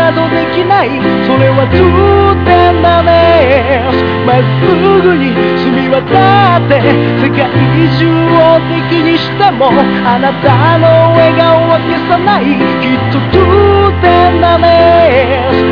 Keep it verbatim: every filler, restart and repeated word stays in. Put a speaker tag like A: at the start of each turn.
A: などできない、それは通天なんです。まっすぐに澄み渡って世界中を敵にしても、あなたの笑顔は消さない、きっと通天なんです。